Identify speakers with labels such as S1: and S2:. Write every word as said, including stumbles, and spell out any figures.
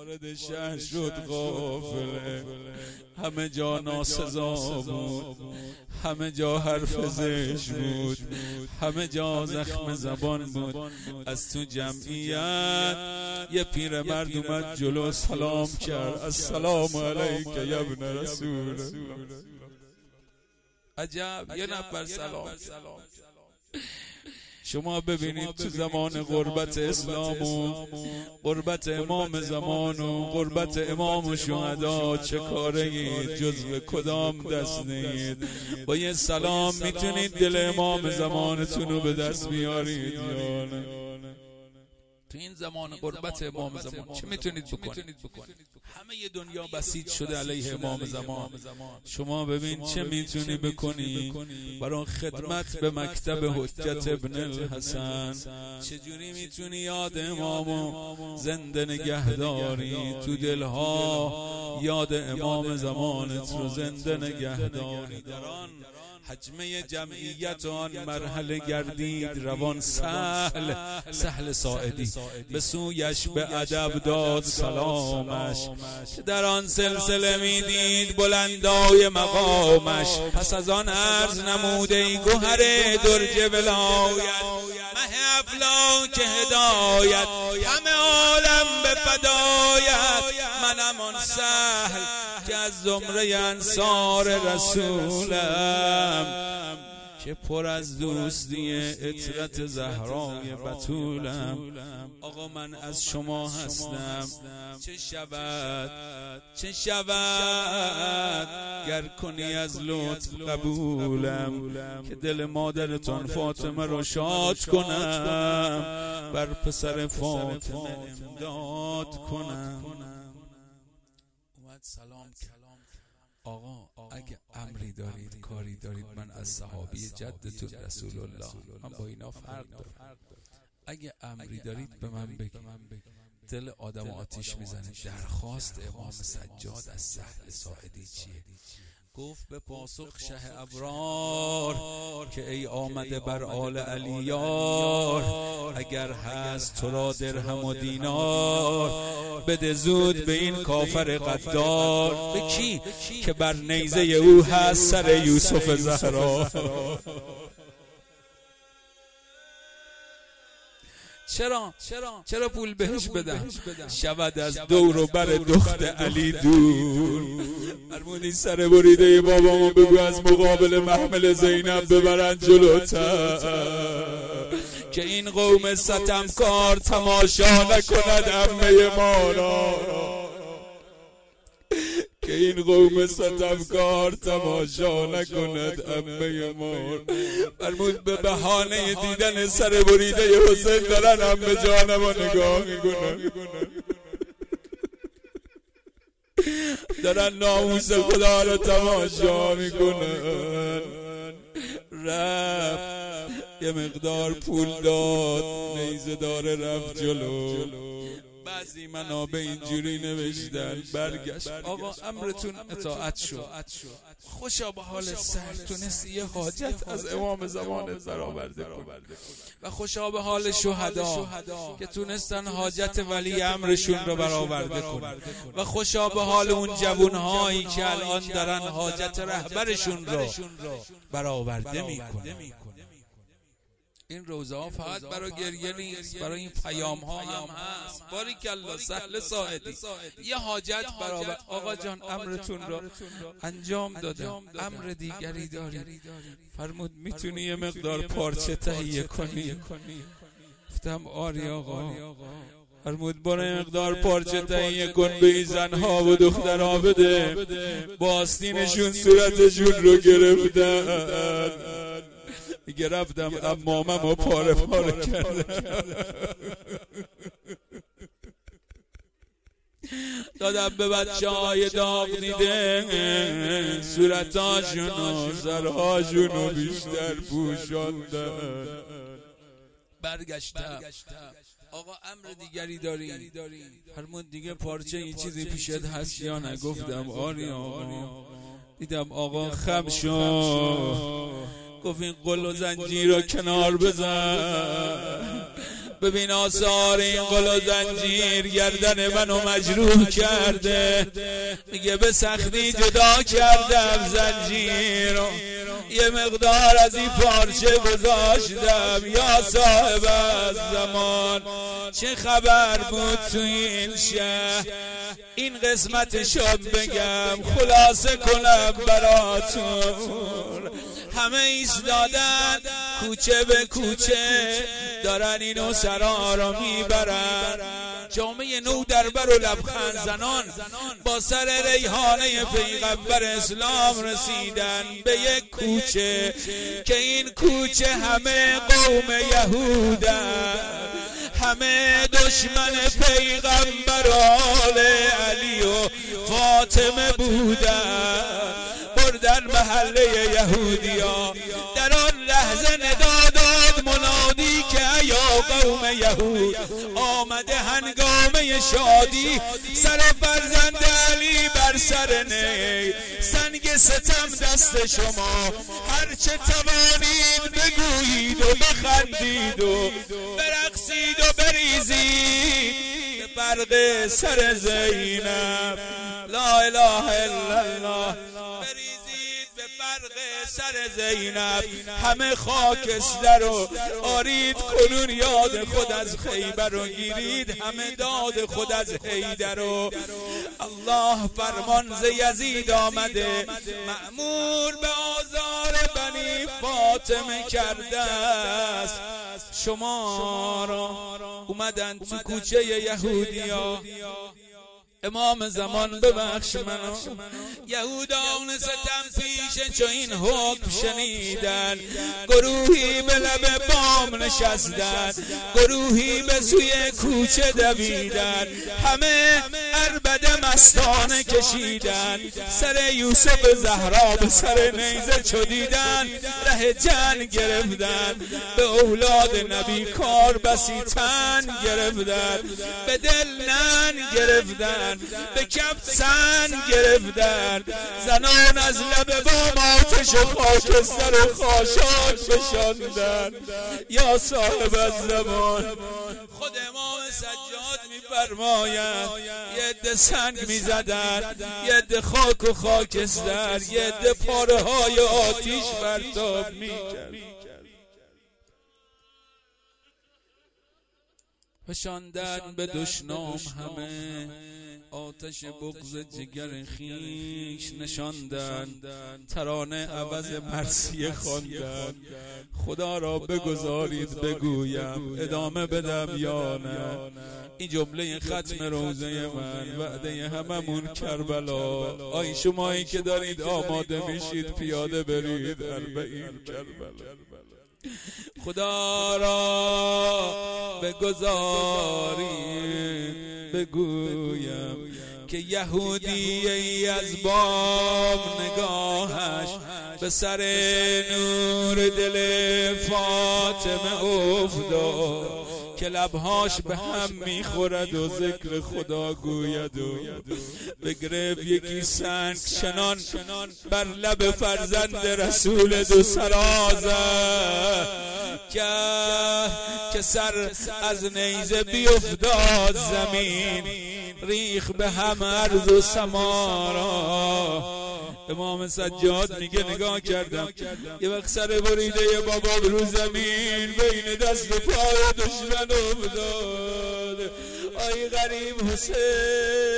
S1: وارد شهر شد قافله، همه جا ناسزا بود، همه جا حرف زشت بود، همه جا زخم زبان بود. از تو جمعیت یه پیرمرد اومد جلو سلام کرد، السلام علیک یا ابن رسول. عجب، یه نفر سلام. شما ببینید تو زمان غربت اسلام و غربت امام زمان و غربت امام و شهدا چه کاره‌اید؟ جزو کدام دستید؟ با یه سلام میتونید دل امام زمانتون رو به دست بیارید یا نه؟ تو این زمان غربت امام زمان چه میتونید بکنید؟ همه ی دنیا بسیج شده علیه امام زمان. شما ببین چه میتونی بکنی برای خدمت به مکتب حجت ابن الحسن. چجوری میتونی یاد امامو زنده نگهداری؟ تو دلها یاد امام زمانت رو زنده نگهداری. در آن حجمه جمعیت و آن مرحله گردید روان سهل سهل ساعدی، به سویش به ادب داد سلامش، که در آن سلسله میدید بلندای مقامش. پس از آن عرض نموده ای گوهر درج ولایت، مه افلاک هدایت، همه عالم به فدایت. منم آن سهل که از زمره انصار رسولم، که پر از دوستی عطرت زهرای بتولم. آقا من از شما هستم، چه شود چه شود گر کنی از لطف قبولم، که دل مادرتان فاطمه رو شاد کنم، بر پسر فاطمه امداد کنم. اومد سلام آقا، اگه امری دارید کاری دارید، من از صحابی جدتون رسول الله، من با اینا فرق دارم. اگه امری دارید به من بگید. دل آدم آتیش میزنه. درخواست امام سجاد از سهل ساعدی چیه؟ گفت به پاسخ شه ابرار که ای آمده بر آل علیار، اگر هست تو را درهم و دینار، بده زود به این کافر غدار. به کی؟ که بر نیزه او هست سر یوسف زهرا. چرا؟ چرا پول بهش بدم؟ شود از دور و بر دخت علی دور. فرمودی سر بریده بابامو بگو از مقابل محمل زینب ببرن جلوتر، که این قوم ستمکار تماشا نکند عمه ما را، که این قوم ستمکار تماشا نکند عمه ما. فرمود به بهانه دیدن سر بریده حسین دارن عمه جانم رو نگاه میکنن، دارن ناموس خدا رو تماشا میکنن. رفت یه مقدار پول داد، نیزه داره رفت جلو. بعضی منابع اینجوری نوشتن برگشت آقا امرتون اطاعت شد، خوشا به حال سهل تونستی یه حاجت از امام زمانت برآورده کن، و خوشا به حال شهدا که تونستن حاجت ولی امرشون رو برآورده کن، و خوشا به حال اون جوانهایی که الان دارن حاجت رهبرشون رو برآورده میکنن. این روزه ها فقط برای گریه نیست، برای این پیام ها هم هست. باریکالله سهل ساعدی یه حاجت برابر. آقا جان امرتون رو انجام دادم، امر دیگری داری؟ فرمود میتونی یه مقدار پارچه تهیه کنی؟ گفتم آری آقا. فرمود برو یه مقدار پارچه تهیه کن به این زنها و دخترها بده. با آستینشون صورتشون رو گرفتن، گرفتم امامم و پاره پاره کرده، دادم به بچه های داغ دیده، صورتاشون و سرهاشون رو بیشتر پوشاندن. برگشتم آقا امر دیگری داری؟ فرمود دیگه پارچه این چیزی پیشت هست یا نه؟ گفتم آری آقا. دیدم آقا خم شد، گفت این قل و زنجیر رو کنار بزن، ببین آثار این قل و زنجیر گردن منو مجروح کرده. میگه به سختی جدا کردم زنجیر رو، یه مقدار از این پارچه گذاشتم. یا صاحب الزمان چه خبر بود تو این شهر؟ این قسمتشو بگم خلاصه کنم براتون. همه ایستادن کوچه به کوچه دارن اینو سرا رو میبرن. جامعه نو در بر و لبخند زنان با سر ریحانه پیغمبر اسلام رسیدن به یک کوچه که این کوچه همه قوم یهودن، همه دشمن پیغمبر آل علی و فاطمه بودن. بردن محله یهودیا. در آن لحظه ندا داد منادی که یا قوم یهود، آمده هنگامه شادی، سر فرزند علی بر سر نی، سنگ ستم دست شما، هرچه توانید بگویید و بخندید و برقصید و بریزید به فرق سر زینب. لا اله الا الله. فرق سر زینب همه خاکستر رو آرید کنون، یاد خود از خیبر رو گیرید، همه داد خود از حیدر رو. الله فرمان ز یزید آمده، مأمور به آزار بنی فاطمه کرده است. شما را اومدن تو کوچه یهودیا. امام زمان ببخش منو. یهودان ستم پیش چو این حکم شنیدن، گروهی به لب بام نشستن، گروهی به سوی کوچه دویدن، همه عربده مستانه کشیدن، سر یوسف زهرا به سر نیزه چدیدن، ره جنگ گرفتن، به اولاد نبی کار بسی تن گرفتن، به دل نن گرفتن، به کف سن گرفتن، زنان از لب بام آتش و خاکستر و خاشاک فشاندن. یا صاحب الزمان خود امام سجاد میفرماید یه عده سنگ میزدن، یه عده خاک و خاکستر، یه عده پاره های آتیش پرتاب میکرد. فشاندن به دشنام همه، آتش بغض جگر خیش نشاندن، ترانه عوض مرثیه خواندن. خدا را بگذارید بگویم ادامه بدم یا نه؟ این جمله ختم روزه من، وعده هممون کربلا. آی شمایی که دارید آماده میشید پیاده برید اربعین کربلا. خدا را بگذارید بگویم که یهودی ای از بام نگاهش به سر نور دل فاطمه افتاد، که لبهاش به هم میخورد و ذکر خدا گوید و بگرفت یکی سنگ چنان بر لب فرزند رسول دو سرازه که سر از نیزه بیفتاد زمین، ریخ به هم ارض و سمارا. امام سجاد میگه نگاه کردم یه وقت سر بریده بابا رو زمین بین دست و پای دشمن افتاد. آی غریب حسین